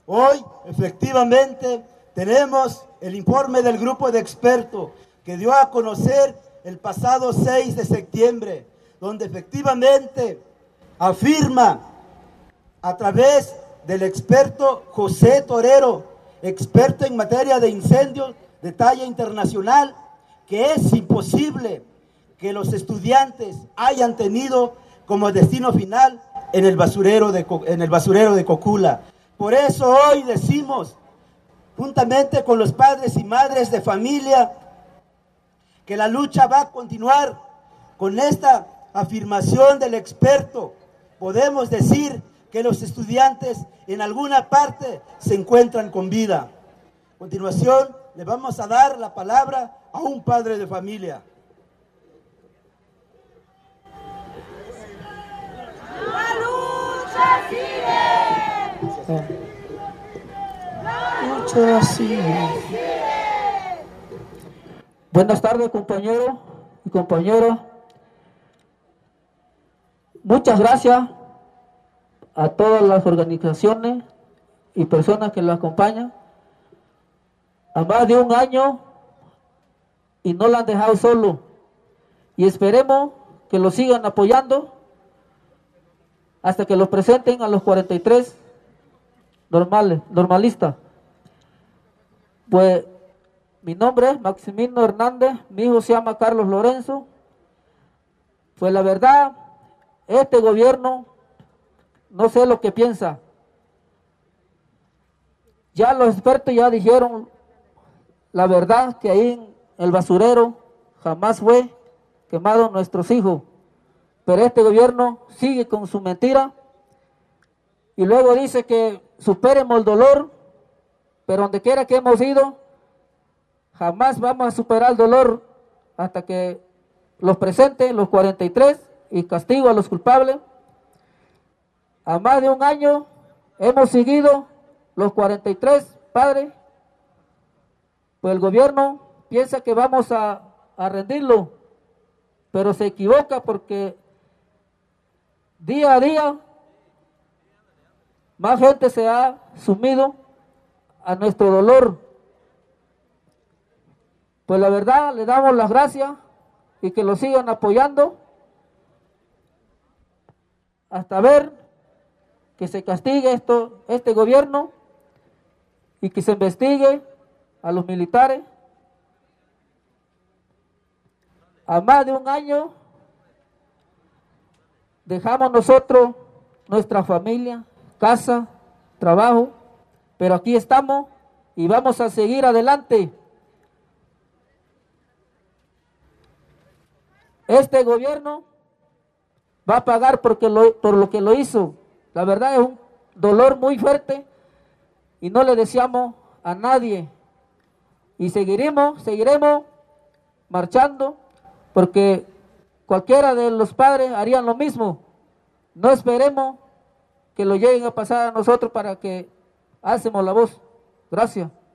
Hoy, efectivamente, tenemos el informe del grupo de expertos que dio a conocer el pasado 6 de septiembre, donde efectivamente afirma a través del experto José Torero, experto en materia de incendios de talla internacional, que es imposible que los estudiantes hayan tenido como destino final en el basurero de Cocula. Por eso hoy decimos, juntamente con los padres y madres de familia, que la lucha va a continuar. Con esta afirmación del experto, podemos decir que los estudiantes en alguna parte se encuentran con vida. A continuación, le vamos a dar la palabra a un padre de familia. ¡La lucha sigue! La lucha sigue. Buenas tardes, compañeros y compañeras. Muchas gracias a todas las organizaciones y personas que lo acompañan. A más de un año y no lo han dejado solo. Y esperemos que lo sigan apoyando hasta que lo presenten a los 43 normalistas. Pues mi nombre es Maximino Hernández, mi hijo se llama Carlos Lorenzo. Pues la verdad, este gobierno, no sé lo que piensa. Ya los expertos ya dijeron la verdad, que ahí en el basurero jamás fue quemado nuestros hijos. Pero este gobierno sigue con su mentira y luego dice que superemos el dolor, pero donde quiera que hemos ido, jamás vamos a superar el dolor hasta que los presenten los 43 y castigo a los culpables. A más de un año hemos seguido los 43 padres, pues el gobierno piensa que vamos a rendirlo, pero se equivoca porque día a día más gente se ha sumido a nuestro dolor. Pues la verdad le damos las gracias y que lo sigan apoyando hasta ver que se castigue este gobierno y que se investigue a los militares. A más de un año dejamos nosotros nuestra familia, casa, trabajo, pero aquí estamos y vamos a seguir adelante. Este gobierno va a pagar por lo que lo hizo. La verdad es un dolor muy fuerte y no le deseamos a nadie. Y seguiremos marchando porque cualquiera de los padres harían lo mismo. No esperemos que lo lleguen a pasar a nosotros para que alcemos la voz. Gracias.